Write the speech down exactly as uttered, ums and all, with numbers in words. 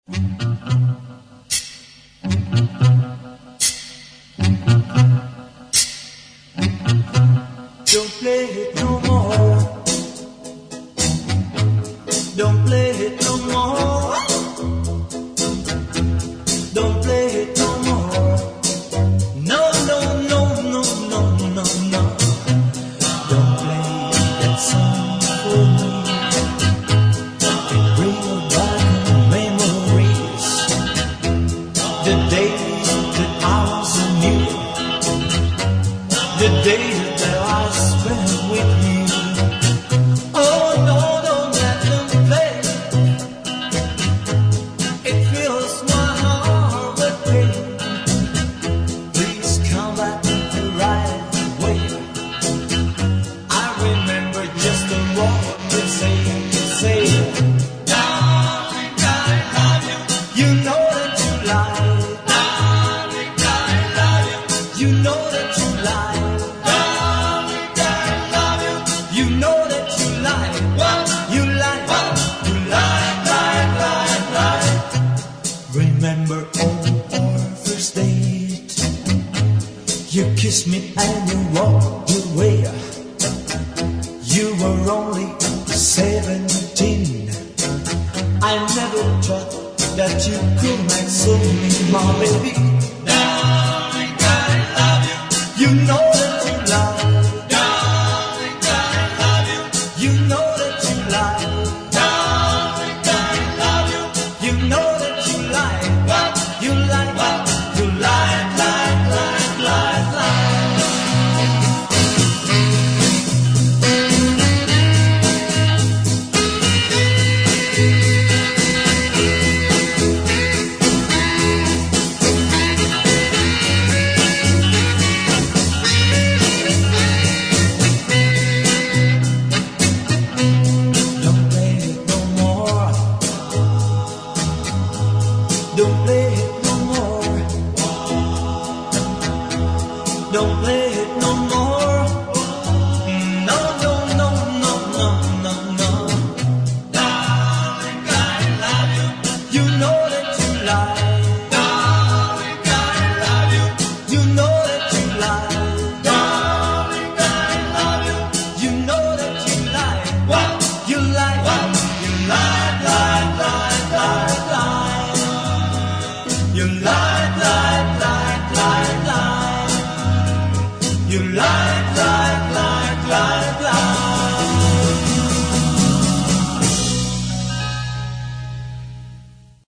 Don't play it no more. Don't play it no more. Don't play it no more. No, no, no, no, no, no, no. Don't play that song for me. It brings back memories. The days that I was new. The days that I spent with you. Oh no, don't let them play. It fills my heart with pain. Please come back the right way. I remember just the word you say, you say, darling, I love you. You know that you lie. Darling, I love you. You know that you lie. You know that you lie, what? You lie, what? You lie, lie, lie, lie. Remember on our first date, you kissed me and you walked away. You were only seventeen. I never thought that you could make so me, my baby. Darling, I love you. You know that you lie. You know that you lie. Darling, I love you. You know that you lie. What? You lie. What? You lie, lie, lie, lie, lie. Don't play it no more. Don't play it no more. Don't play it no more. No, no, no, no, no, no, no. Darling, I love you. You know that you lie. Darling, I love you. You know that you lie. Darling, I love you. You know that you lie. What? You lie. What? You lie, lie, lie, lie, lie. You lie.